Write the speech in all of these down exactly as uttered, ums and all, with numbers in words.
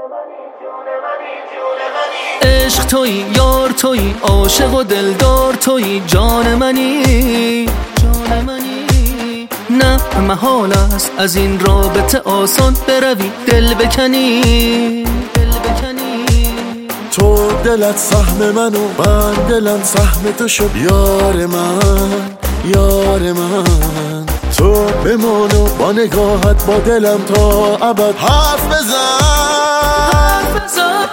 عشق تویی، یار تویی، عاشق و دلدار تویی، جان منی، جان منی. نه محال است از این رابطه آسان بروی، دل بکنی، دل بکنی. تو دلت سهم من و من دلم سهم تو شد، یار من، یار من. تو بمان و با نگاهت با دلم تا ابد حرف بزن، حرف بزن.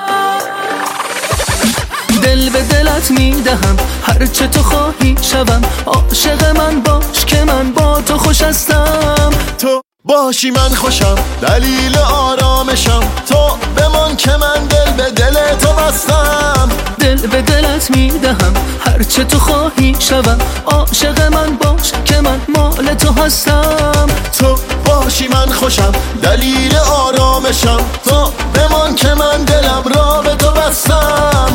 دل به دلت میدهم، هرچه تو خواهی شوم، عاشق من باش که من با تو خوش هستم. تو باشی من خوشم، دلیل آرامشم، تو بمان که من دل به دل تو بستم. دل به دلت میدهم، هرچه تو خواهی شوم، عاشق من باش که من مال تو هستم. تو باشی من خوشم، دلیل آرامشم، تو بمان که من دلم را به تو بستم.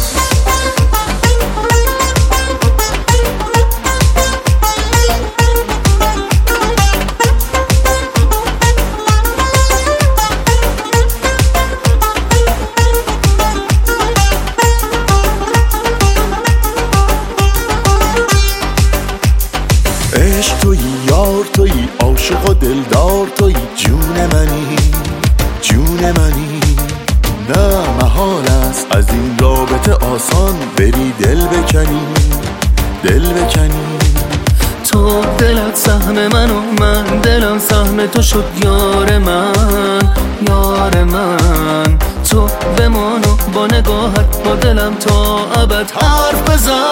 عشق تویی، یار تویی، عاشق و دلدار تویی، جون منی، جون منی. نه محال است از این رابطه آسان بری دل بکنی، دل بکنی. تو دلت سهم من و من دلم سهم تو شد، یار من، یار من. تو بمان و با نگاهت با دلم تا ابد حرف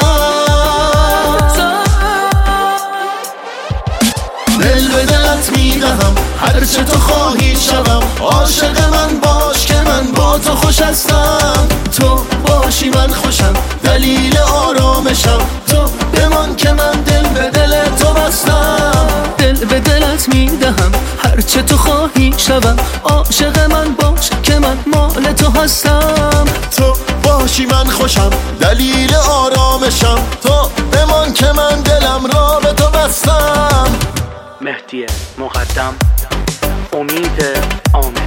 بزن. دل به دلت میدهم، هرچه تو خواهی شوم، عاشق من باش که من با تو خوش هستم. تو باشی من خوشم، دلیل آرامشم، تو بمان که من دل به دل تو بستم. دل به دلت میدهم، هرچه تو خواهی شوم، عاشق من باش که من مال تو هستم. تو باشی من خوشم، دلیل آرامشم، تو بمان که من دلم را به تو بستم. مهدی مقدم، امید عامر.